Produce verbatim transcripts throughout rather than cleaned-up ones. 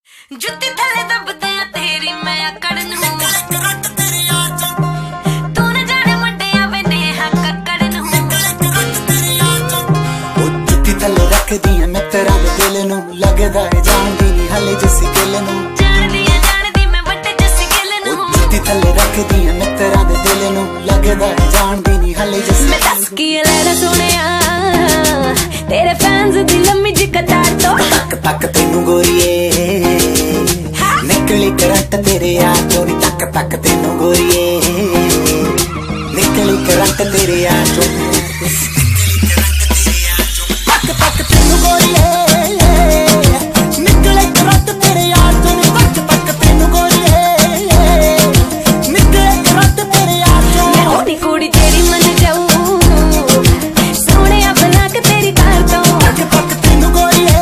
जुत्ती थले दबदे तेरी मैं अकड़ नूं तू न जाने मुंडिया वेंदे हां कक्कड़ नूं ओ जुत्ती थले रख दियां मैं तेरा दिल नूं लगदा है जानदी नहीं हले जिसी गिल नूं जानदी है जानदी मैं वड्डे जिसी गिल नूं जुत्ती थले रख दियां मैं तेरा दिल नूं लगदा है जानदी नहीं हले जिसी मैं दस की लेना सोनिया तेरे फैंस दी लम्मी जी कतार तो तक तक तेनू गोरीए निकली करंट तेरे यार चों नी तक तक तेनू गोरीए निकली करंट तेरे यार चों तक तक तेनू गोरीए निकली करंट तेरे यार चों नी तक तक तेनू गोरीए निकली करंट तेरे यार चों मैं होनी कुड़ी तेरी मन जाऊं सोहणिया बना के तेरी कार तो तक तक तेनू गोरीए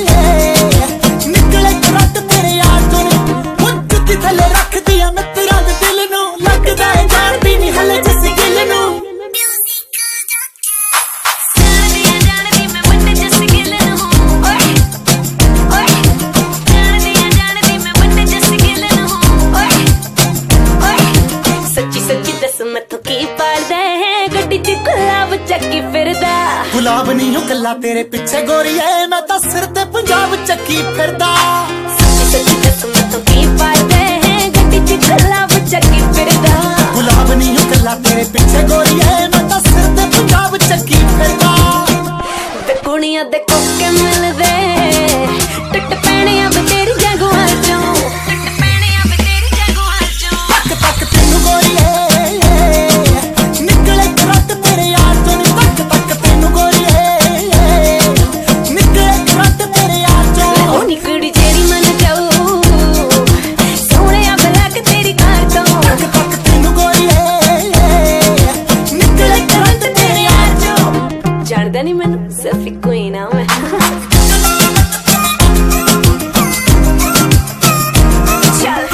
निकली करंट तेरे यार चों जुत्ती थले रख दिया मैं तेरा दिल नूं लगदा है जानदी नहीं हले जिसी गिल नूं जानदी है जानदी मैं वड्डे जिसी गिल नूं ओए ओए जानदी है जानदी मैं वड्डे जिसी गिल नूं ओए ओए सच्ची सच्ची दस मैथों की पाड़दा है गड्डी च गुलाब चक्की फिरदा गुलाब नहीं हो कल्ला तेरे पीछे गोरीए मैं तां सिर ते पंजाब चक्की फिरदा सच्ची सच्ची दस मैथों की पाड़दा गुलाब चक्की फिरदा गुलाब नहीं हो कल्ला तेरे पीछे गोरीए मैं तां सिर ते पंजाब चक्की फिरदा ते कुड़ियां दे कोके मिलदे टट पैणियां वे तेरी जगुआं चों टट पैणियां वे तेरी जगुआं चों तक तक तेनू गोरीए निकले करंट तेरे यार चों नी तक तक तेनू गोरीए निकले करंट तेरे यार चों ओ नी कुड़ी जेरी मन जाऊ सोहणिया बला के तेरी कार तो तक तक तेनू गोरीए निकले करंट तेरे यार चों जानदा नहीं मैनू सिर्फ इक्को ही ना मैं चल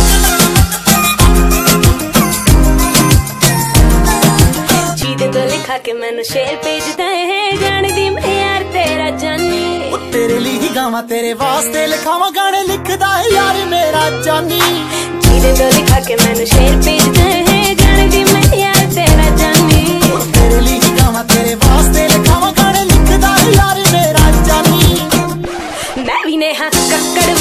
जीदे तो लिखा के मैनू शेर भेजदा है जानदी मैं यार तेरा जानी तेरे लिए ही गावां तेरे वास्ते लिखावां गाने लिखदा है यार मेरा जानी जीदे तो लिखा के मैनू शेर भेजदा है जानदी मैं यार तेरा जानी तेरे लिए ही गावां तेरे वास्ते लिखावां गाने लिखदा है यार मेरा जानी मैं भी नेहा कक्कड़